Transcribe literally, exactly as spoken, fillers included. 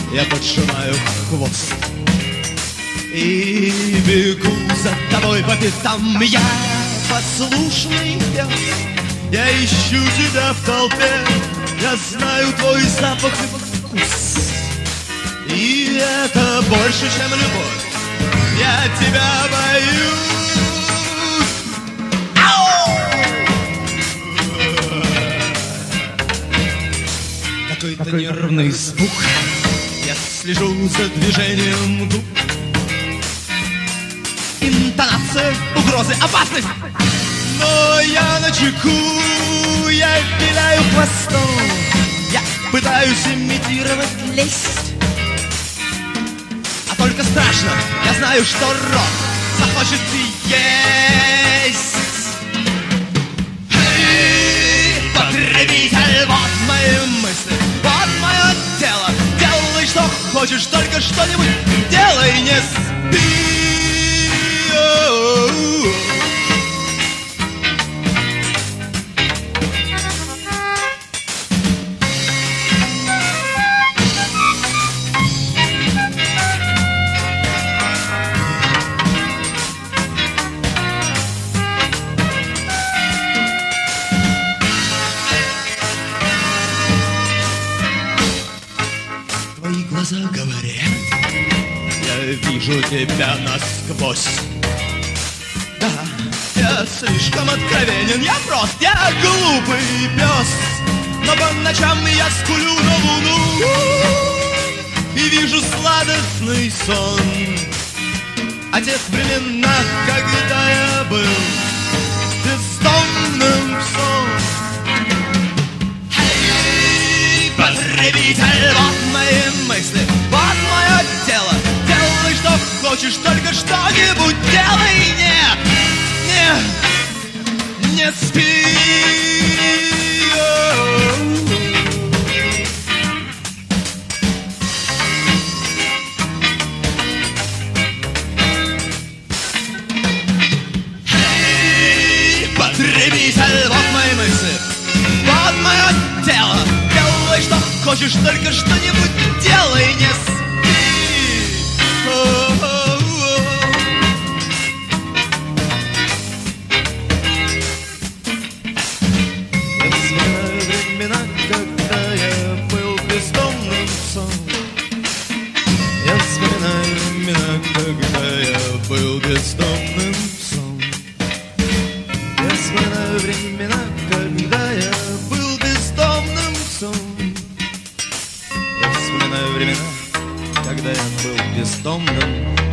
я поджимаю хвост и бегу за тобой по пятам. Я послушный пес, я ищу тебя в толпе, я знаю твой запах и вкус, и это больше, чем любовь. Я тебя боюсь. Ау! Какой-то нервный звук, я слежу за движением губ. Интонация, угрозы, опасность. Но я начеку, я виляю хвостом, я пытаюсь имитировать лесть. А только страшно, я знаю, что рот захочет есть. Эй, потребитель, вот мои мысли, вот мое тело. Делай, что хочешь, только что-нибудь делай, не спи. Твои глаза говорят, я вижу тебя насквозь. Да, я слишком откровенен, я прост, я глупый пес. Но по ночам я скулю на луну и вижу сладостный сон о тех временах, когда я был бездомным псом. Эй, потребитель, вот мои мысли, вот мое тело. Делай, что хочешь, только что-нибудь делай, не, не, не спи. Эй, потребитель, вот мои мысли, вот мое тело. Делай, что хочешь, только что-нибудь делай, не спи. Я вспоминаю времена, когда я был бездомным псом. Я вспоминаю времена, когда я был бездомным псом. Я вспоминаю времена, когда я был бездомным